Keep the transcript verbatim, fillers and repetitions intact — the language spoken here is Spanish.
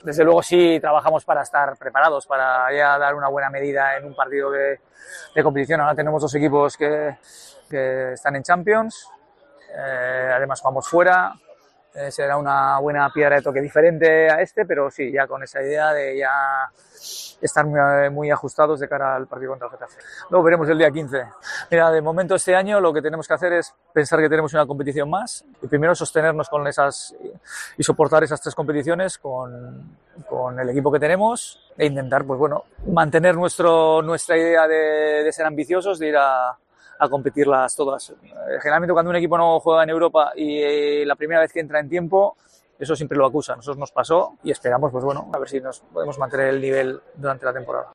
Desde luego sí trabajamos para estar preparados, para ya dar una buena medida en un partido de, de competición. Ahora tenemos dos equipos que, que están en Champions, eh, además jugamos fuera, eh, será una buena piedra de toque diferente a este, pero sí, ya con esa idea de ya estar muy, muy ajustados de cara al partido contra el Getafe. Luego veremos el día quince. Mira, de momento este año lo que tenemos que hacer es pensar que tenemos una competición más y primero sostenernos con esas y soportar esas tres competiciones con, con el equipo que tenemos e intentar, pues bueno, mantener nuestro, nuestra idea de, de ser ambiciosos, de ir a, a competirlas todas. Generalmente cuando un equipo no juega en Europa y eh, la primera vez que entra en tiempo, eso siempre lo acusa. A nosotros nos pasó y esperamos, pues bueno, a ver si nos podemos mantener el nivel durante la temporada.